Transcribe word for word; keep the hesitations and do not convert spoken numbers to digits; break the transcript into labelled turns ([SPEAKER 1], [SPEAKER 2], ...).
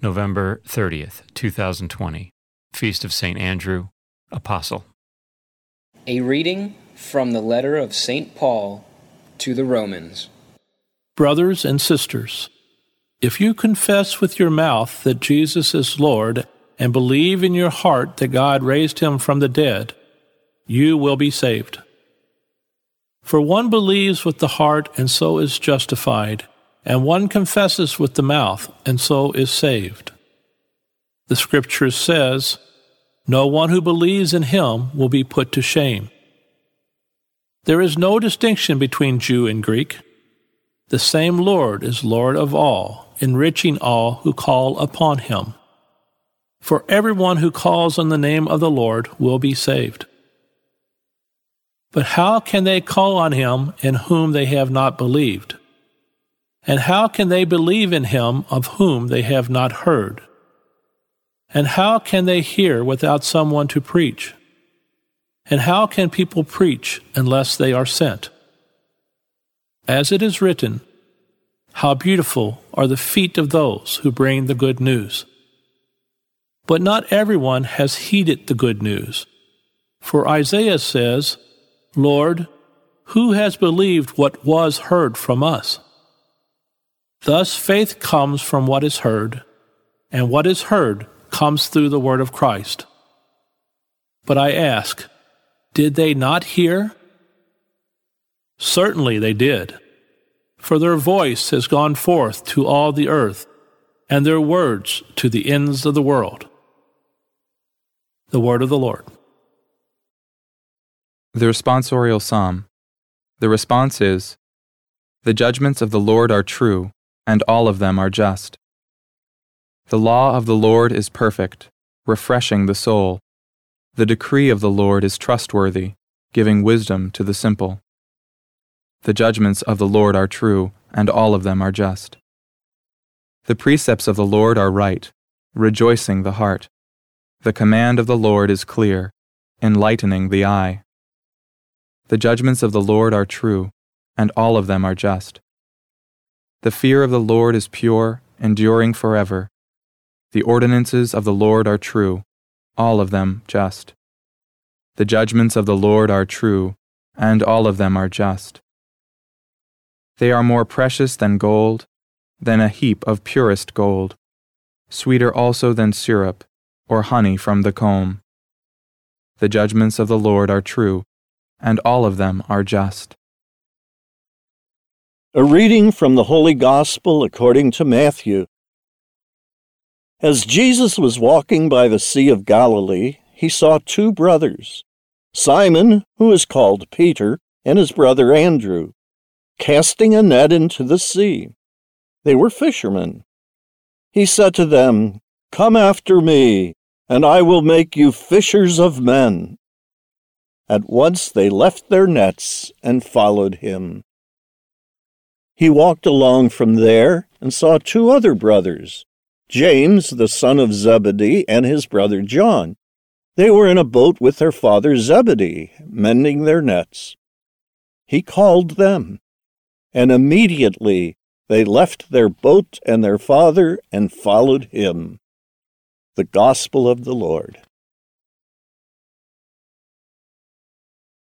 [SPEAKER 1] November thirtieth, two thousand twenty, Feast of Saint Andrew, Apostle.
[SPEAKER 2] A reading from the letter of Saint Paul to the Romans.
[SPEAKER 3] Brothers and sisters, if you confess with your mouth that Jesus is Lord and believe in your heart that God raised him from the dead, you will be saved. For one believes with the heart and so is justified, and one confesses with the mouth and so is saved. The Scripture says, "No one who believes in him will be put to shame." There is no distinction between Jew and Greek. The same Lord is Lord of all, enriching all who call upon him. For everyone who calls on the name of the Lord will be saved. But how can they call on him in whom they have not believed? And how can they believe in him of whom they have not heard? And how can they hear without someone to preach? And how can people preach unless they are sent? As it is written, "How beautiful are the feet of those who bring the good news." But not everyone has heeded the good news. For Isaiah says, "Lord, who has believed what was heard from us?" Thus faith comes from what is heard, and what is heard comes through the word of Christ. But I ask, did they not hear? Certainly they did, for their voice has gone forth to all the earth, and their words to the ends of the world. The word of the Lord.
[SPEAKER 4] The responsorial psalm. The response is, "The judgments of the Lord are true, and all of them are just. The law of the Lord is perfect, refreshing the soul. The decree of the Lord is trustworthy, giving wisdom to the simple. The judgments of the Lord are true, and all of them are just. The precepts of the Lord are right, rejoicing the heart. The command of the Lord is clear, enlightening the eye. The judgments of the Lord are true, and all of them are just. The fear of the Lord is pure, enduring forever. The ordinances of the Lord are true, all of them just. The judgments of the Lord are true, and all of them are just. They are more precious than gold, than a heap of purest gold, sweeter also than syrup, or honey from the comb. The judgments of the Lord are true, and all of them are just.
[SPEAKER 5] A reading from the Holy Gospel according to Matthew. As Jesus was walking by the Sea of Galilee, he saw two brothers, Simon, who is called Peter, and his brother Andrew, casting a net into the sea. They were fishermen. He said to them, "Come after me, and I will make you fishers of men." At once they left their nets and followed him. He walked along from there and saw two other brothers, James, the son of Zebedee, and his brother John. They were in a boat with their father Zebedee, mending their nets. He called them, and immediately they left their boat and their father and followed him. The Gospel of the Lord.